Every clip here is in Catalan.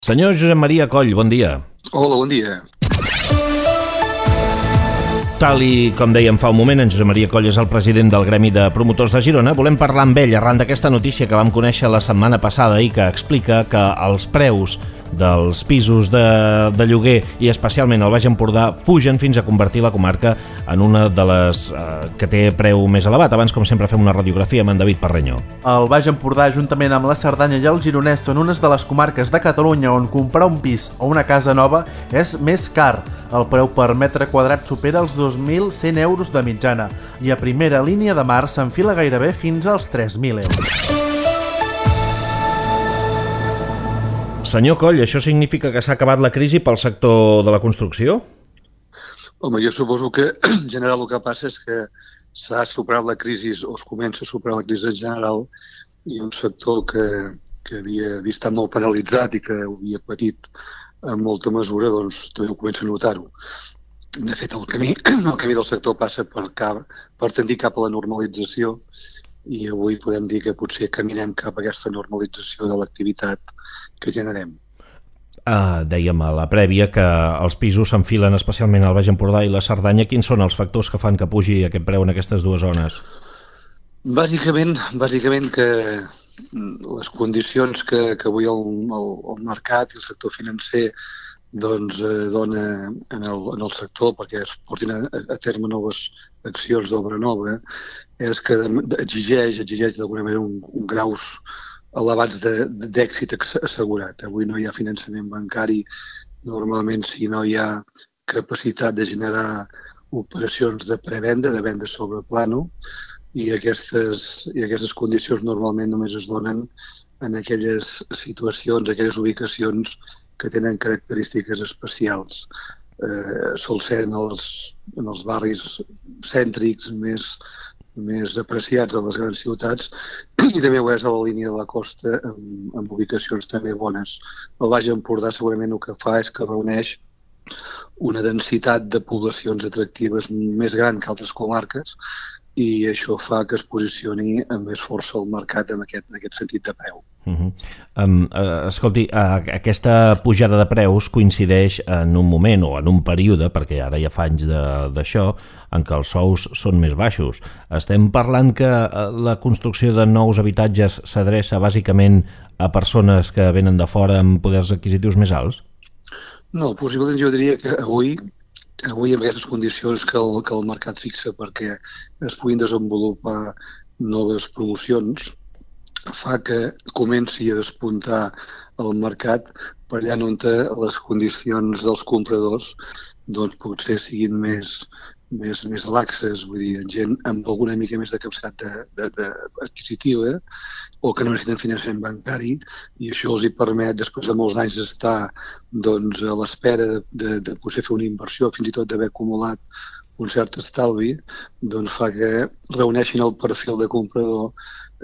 Senyor Josep Maria Coll, bon dia. Hola, bon dia. Tal i com dèiem fa un moment, en Josep Maria Coll és el president del Gremi de Promotors de Girona. Volem parlar amb ell arran d'aquesta notícia que vam conèixer la setmana passada i que explica que els preus dels pisos de lloguer i especialment al Baix Empordà pugen fins a convertir la comarca en una de les que té preu més elevat. Abans, com sempre, fem una radiografia amb en David Parreño. El Baix Empordà, juntament amb la Cerdanya i el Gironès, són unes de les comarques de Catalunya on comprar un pis o una casa nova és més car. El preu per metre quadrat supera els 2.100 euros de mitjana i a primera línia de mar s'enfila gairebé fins als 3.000 euros. Senyor Coll, això significa que s'ha acabat la crisi pel sector de la construcció? Home, jo suposo que en general el que passa és que s'ha superat la crisi o es comença a superar la crisi en general i un sector que havia estat molt penalitzat i que havia patit en molta mesura, doncs també ho comença a notar-ho. De fet, el camí del sector passa per tendir cap a la normalització i avui podem dir que potser caminem cap a aquesta normalització de l'activitat que generem. Dèiem a la prèvia que els pisos s'enfilen especialment al Baix Empordà i la Cerdanya. Quins són els factors que fan que pugi aquest preu en aquestes dues zones? Bàsicament que les condicions que avui el mercat i el sector financer doncs, dona en el sector perquè es portin a terme noves accions d'obra nova és que exigeix d'alguna manera un graus elevats d'èxit assegurat. Avui no hi ha finançament bancari, normalment si no hi ha capacitat de generar operacions de prevenda, de venda sobre plano, i aquestes condicions normalment només es donen en aquelles situacions, aquelles ubicacions que tenen característiques especials. Sol ser en els barris cèntrics més apreciats de les grans ciutats i també ho és a la línia de la costa amb ubicacions també bones. El Baix Empordà segurament el que fa és que reuneix una densitat de poblacions atractives més gran que altres comarques i això fa que es posicioni amb més força al mercat en aquest sentit de preu. Escolti, aquesta pujada de preus coincideix en un moment o en un període, perquè ara ja fa anys d'això, en què els sous són més baixos. Estem parlant que la construcció de nous habitatges s'adreça bàsicament a persones que venen de fora amb poders adquisitius més alts? No, possiblement jo diria que avui amb aquestes condicions que el mercat fixa perquè es puguin desenvolupar noves promocions fa que comenci a despuntar el mercat per allà on les condicions dels compradors doncs potser siguin més laxes, vull dir, gent amb alguna mica més de capacitat adquisitiva o que no necessiten finançament bancari i això els hi permet, després de molts anys d'estar doncs, a l'espera de poder fer una inversió, fins i tot d'haver acumulat un cert estalvi, doncs fa que reuneixin el perfil de comprador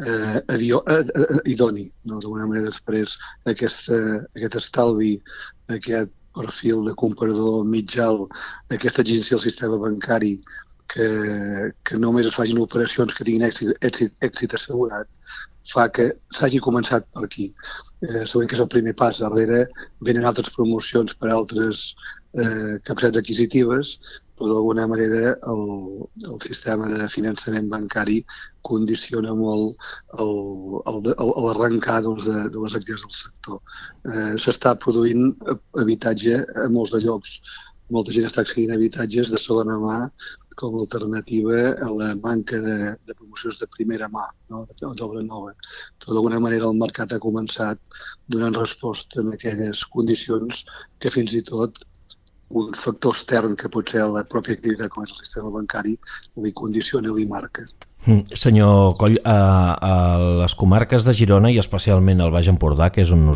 idoni. D'alguna manera després aquest estalvi, aquest perfil de comprador mitjà, aquesta exigència del sistema bancari que només es facin operacions que tinguin èxit assegurat fa que s'hagi començat per aquí. Segurament que és el primer pas. Darrere venen altres promocions per altres capacitats adquisitives, però d'alguna manera el sistema de finançament bancari condiciona molt l'arrencar de les activitats del sector. S'està produint habitatge a molts de llocs. Molta gent està accedint a habitatges de segona mà com a alternativa a la manca de promocions de primera mà, d'obra nova. Però d'alguna manera el mercat ha començat donant resposta en aquelles condicions que fins i tot un factor extern que pot ser la pròpia activitat com és el sistema bancari li condiciona i li marca. Senyor Coll, a les comarques de Girona i especialment al Baix Empordà, que és on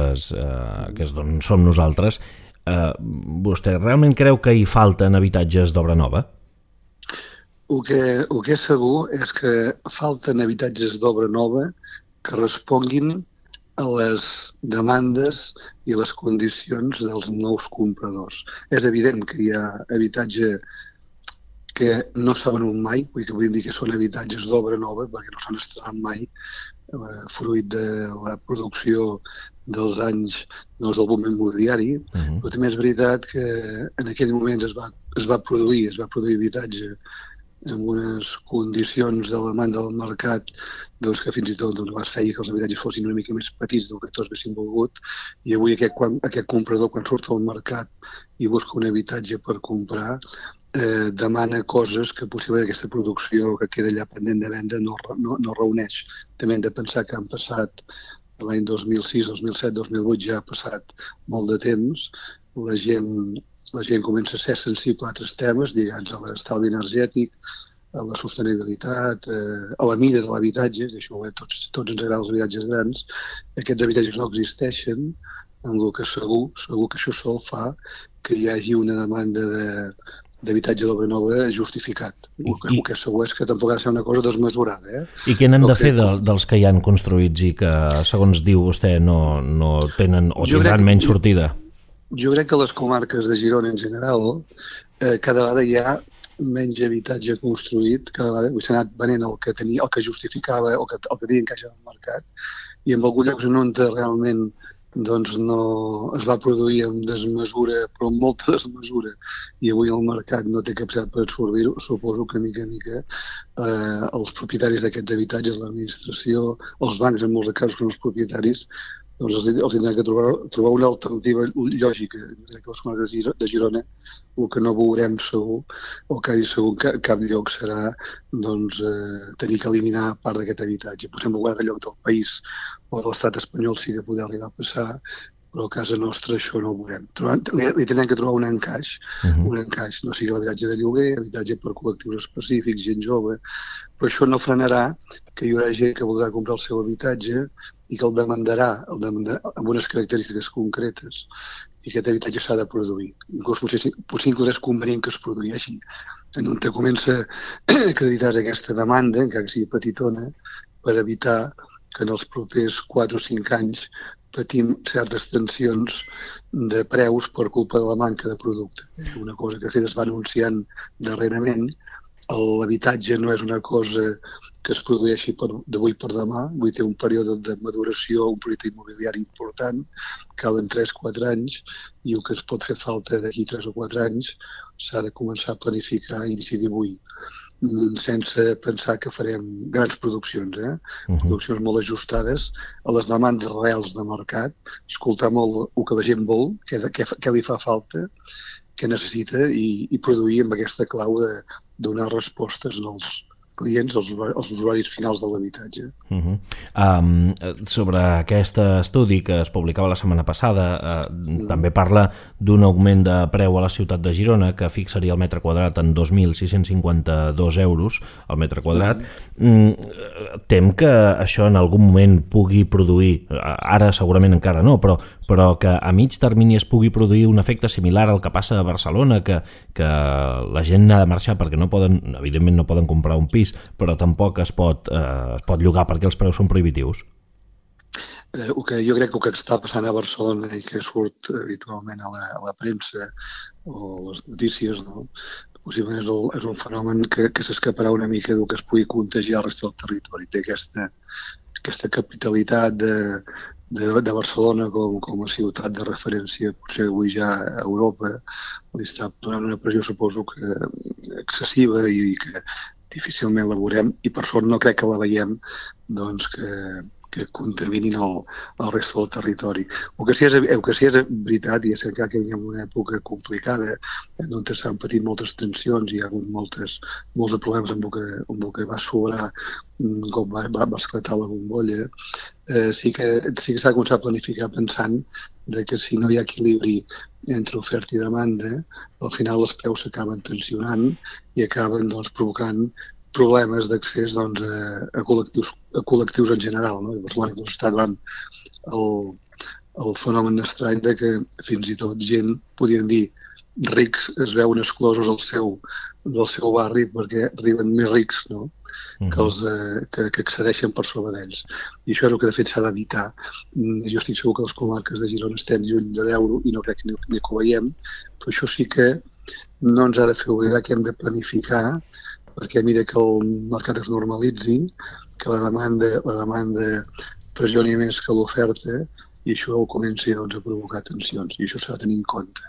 som nosaltres, vostè realment creu que hi falten habitatges d'obra nova? El que és segur és que falten habitatges d'obra nova que responguin a les demandes i les condicions dels nous compradors. És evident que hi ha habitatge que no s'ha venut mai, vull dir que són habitatges d'obra nova perquè no s'han estrenat mai, fruit de la producció dels anys del boom immobiliari, però també és veritat que en aquell moment es va produir habitatge amb unes condicions de la demanda del mercat que fins i tot feia que els habitatges fossin una mica més petits del que tots haguéssim volgut, i avui aquest comprador, quan surt al mercat i busca un habitatge per comprar, demana coses que possiblement aquesta producció que queda allà pendent de venda no reuneix. També hem de pensar que han passat l'any 2006, 2007, 2008, ja ha passat molt de temps, la gent comença a ser sensible a altres temes lligats a l'estalvi energètic, a la sostenibilitat, a la mida de l'habitatge, que això tots ens agrada els habitatges grans. Aquests habitatges no existeixen, amb el que segur que això sol fa que hi hagi una demanda d'habitatge d'obra nova justificat. El que segur és que tampoc ha de ser una cosa desmesurada. I què n'hem de fer dels que hi han construïts i que, segons diu vostè, no tenen o tindran menys sortida? Jo crec que a les comarques de Girona en general cada vegada hi ha menys habitatge construït, cada vegada s'ha anat venent el que justificava o el que tenia encaix al mercat, i en alguns llocs on realment no es va produir amb desmesura, però amb molta desmesura, i avui el mercat no té capacitat per absorbir-ho. Suposo que mica en mica els propietaris d'aquests habitatges, l'administració, els bancs en molts casos que són els propietaris, els tindran que trobar una alternativa lògica. Que les comarques de Girona el que no veurem segur, o quasi segur que cap lloc serà tenir que eliminar part d'aquest habitatge. Potser en algun altre lloc del país o de l'estat espanyol sí que poder arribar a passar, però a casa nostra això no ho veurem. Li tindrem que trobar un encaix, no sigui l'habitatge de lloguer, habitatge per col·lectius específics, gent jove, però això no frenarà que hi haurà gent que voldrà comprar el seu habitatge i que el demandarà amb unes característiques concretes, i aquest habitatge s'ha de produir. Potser inclús és convenient que es produeixi. On comença a acreditar aquesta demanda, encara que sigui petitona, per evitar que en els propers 4 o 5 anys patim certes tensions de preus per culpa de la manca de producte. Una cosa que es va anunciant darrerament. L'habitatge no és una cosa que es produeixi d'avui per demà, vull dir, un període de maduració, un projecte immobiliari important, calen 3-4 anys, i el que ens pot fer falta d'aquí 3 o 4 anys s'ha de començar a planificar i decidir avui, sense pensar que farem grans produccions, produccions molt ajustades a les demandes reals de mercat, escoltar molt el que la gent vol, què li fa falta, què necessita, i produir amb aquesta clau de donar respostes als clients, als usuaris finals de l'habitatge. Sobre aquest estudi que es publicava la setmana passada, també parla d'un augment de preu a la ciutat de Girona que fixaria el metre quadrat en 2.652 euros al metre quadrat. Tem que això en algun moment pugui produir, ara segurament encara no, però que a mig termini es pugui produir un efecte similar al que passa a Barcelona, que la gent ha de marxar perquè evidentment no poden comprar un pis, però tampoc es pot llogar perquè els preus són prohibitius. Jo crec que el que està passant a Barcelona i que surt habitualment a la premsa o les notícies, possiblement és un fenomen que s'escaparà una mica del que es pugui contagiar al resta del territori. Té aquesta capitalitat de Barcelona com a ciutat de referència, potser avui ja a Europa, li està donant una pressió, suposo que excessiva, i que difícilment la veurem, i per sort no crec que la veiem que contaminin el resta del territori. El que sí és veritat, i és que vivim en una època complicada, on s'han patit moltes tensions, hi ha hagut molts de problemes amb el que va sobrar com va esclatar la bombolla, sí que s'ha de començar a planificar pensant que si no hi ha equilibri entre oferta i demanda, al final els preus s'acaben tensionant i acaben provocant problemes d'accés a col·lectius en general. Barcelona està davant el fenomen estrany que fins i tot gent, podríem dir, rics es veuen exclosos del seu barri perquè arriben més rics que accedeixen per sobre d'ells. I això és el que de fet s'ha d'evitar. Jo estic segur que les comarques de Girona estem lluny de veure-ho i no crec ni que ho veiem, però això sí que no ens ha de fer oblidar que hem de planificar perquè a mesura que el mercat es normalitzi, que la demanda pressioni més que l'oferta, i això comença doncs, a provocar tensions, i això s'ha de tenir en compte.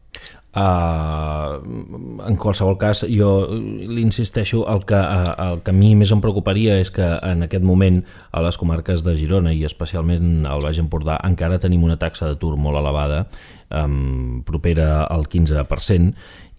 En qualsevol cas, jo l'insisteixo, el que a mi més em preocuparia és que en aquest moment a les comarques de Girona i especialment al Baix Empordà encara tenim una taxa d'atur molt elevada, propera al 15%,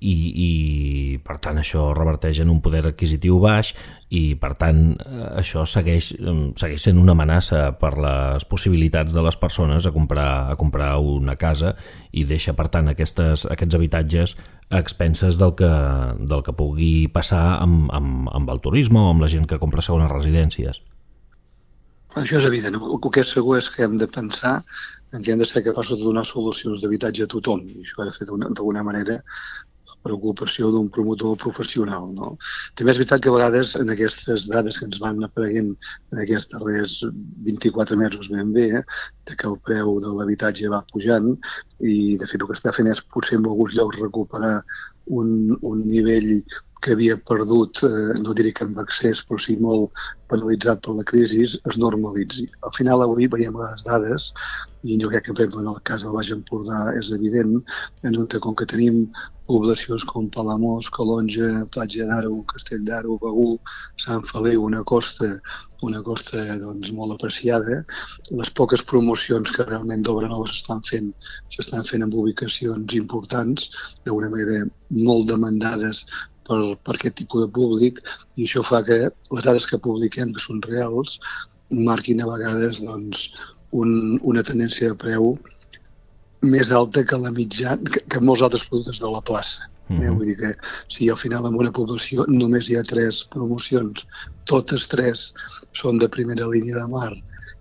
i per tant això reverteix en un poder adquisitiu baix i per tant això segueix sent una amenaça per les possibilitats de les persones a comprar una casa i deixa per tant aquests habitatges a expenses del que pugui passar amb el turisme o amb la gent que compra segones residències. Això és evident. El que és segur és que hem de pensar en que hem de ser capaços de donar solucions d'habitatge a tothom, i això ha de fer d'alguna manera la preocupació d'un promotor professional, no? També és veritat que a vegades en aquestes dades que ens van apareguent en aquests darrers 24 mesos ben bé, de que el preu de l'habitatge va pujant i de fet el que està fent és potser en alguns llocs recuperar un nivell que havia perdut, no diré que amb accés, però sí molt penalitzat per la crisi, es normalitzi. Al final avui veiem les dades, i jo crec que per exemple en el cas del Baix Empordà és evident, en on com que tenim poblacions com Palamós, Calonja, Platja d'Aro, Castell d'Aro, Begur, Sant Feliu, una costa doncs, molt apreciada. Les poques promocions que realment d'obra nova s'estan fent en ubicacions importants, d'una manera molt demandades per aquest tipus de públic, i això fa que les dades que publiquem, que són reals, marquin a vegades doncs, una tendència de preu més alta que la mitjana, que molts altres productes de la plaça. Vull dir que si al final en una població només hi ha 3 promocions, totes 3 són de primera línia de mar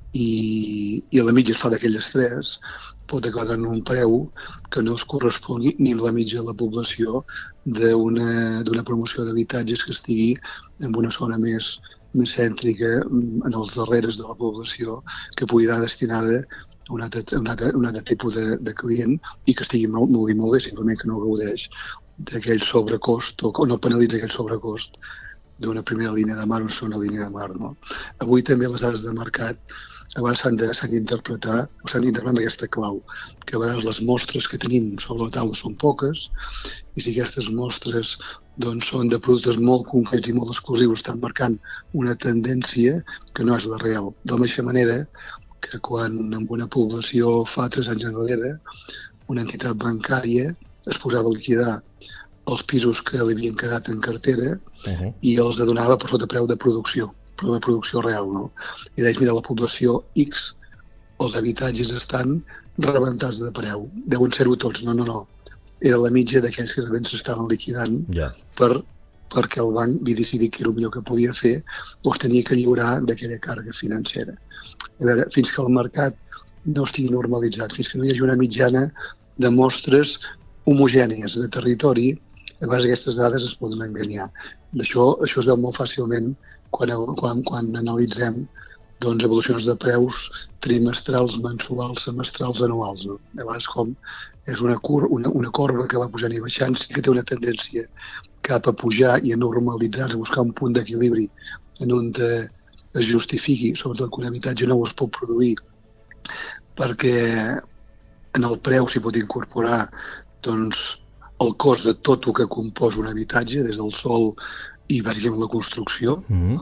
i la mitja es fa d'aquelles 3, pot acabar en un preu que no es correspongui ni amb la mitja de la població d'una promoció d'habitatges que estigui en una zona més cèntrica, en els darreres de la població, que pugui anar destinada a un altre tipus de client i que estigui molt bé, simplement que no gaudeix d'aquell sobrecost o no penalitza aquell sobrecost d'una primera línia de mar o una segona línia de mar. No? Avui també les dades de mercat a vegades s'han d'interpretar amb aquesta clau, que a vegades les mostres que tenim sobre la taula són poques i si aquestes mostres doncs, són de productes molt concrets i molt exclusius, estan marcant una tendència que no és la real. De la mateixa manera que quan en una població fa 3 anys enrere una entitat bancària es posava a liquidar els pisos que li havien quedat en cartera i els donava per sota preu de producció real, no? I deies, mira, la població X, els habitatges estan rebentats de preu. Deuen ser-ho tots. No. Era la mitja d'aquells que s'estaven liquidant perquè el banc havia decidit que era el millor que podia fer o es tenia que lliurar d'aquella càrrega financera. A veure, fins que el mercat no estigui normalitzat, fins que no hi hagi una mitjana de mostres homogènies de territori, a vegades aquestes dades es poden enganyar. Això es veu molt fàcilment quan analitzem doncs, evolucions de preus trimestrals, mensuals, semestrals, anuals. No? A vegades com és una corba que va pujant i baixant, sí que té una tendència cap a pujar i a normalitzar-se, a buscar un punt d'equilibri en on es justifiqui, sobretot que un habitatge no es pot produir, perquè en el preu s'hi pot incorporar doncs, el cost de tot el que composa un habitatge, des del sòl i bàsicament la construcció,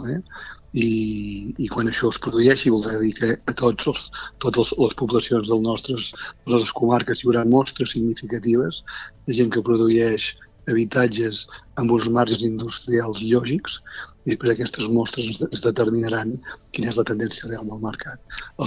i quan això es produeixi voldrà dir que a totes les poblacions de les comarques hi haurà mostres significatives de gent que produeix habitatges amb uns marges industrials lògics i després aquestes mostres es determinaran quina és la tendència real del mercat.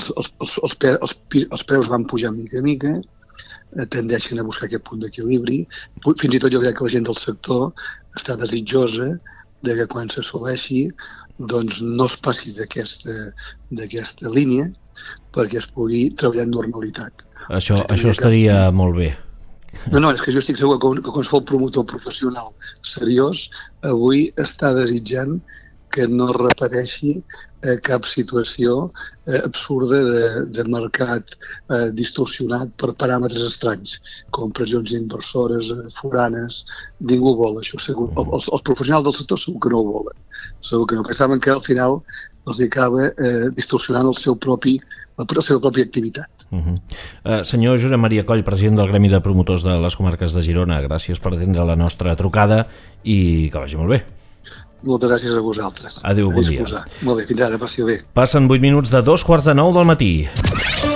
Els preus van pujar mica a mica, tendeixen a buscar aquest punt d'equilibri. Fins i tot jo crec que la gent del sector està desitjosa de que quan s'assoleixi doncs no es passi d'aquesta línia perquè es pugui treballar en normalitat. Això estaria molt bé. No, és que jo estic segur que qualsevol promotor professional seriós avui està desitjant que no repeteixi cap situació absurda de mercat distorsionat per paràmetres estranys, com pressions inversores, foranes. Ningú vol això, segur. Els professionals del sector segur que no ho volen. Segur que no, perquè saben que al final els acaba distorsionant la seva pròpia activitat. Senyor Josep Maria Coll, president del Gremi de Promotors de les Comarques de Girona, gràcies per atendre la nostra trucada i que vagi molt bé. Moltes gràcies a vosaltres. Adéu, bon dia. Molt bé, fins ara, passi bé. Passen 8 minuts de 2:45 del matí.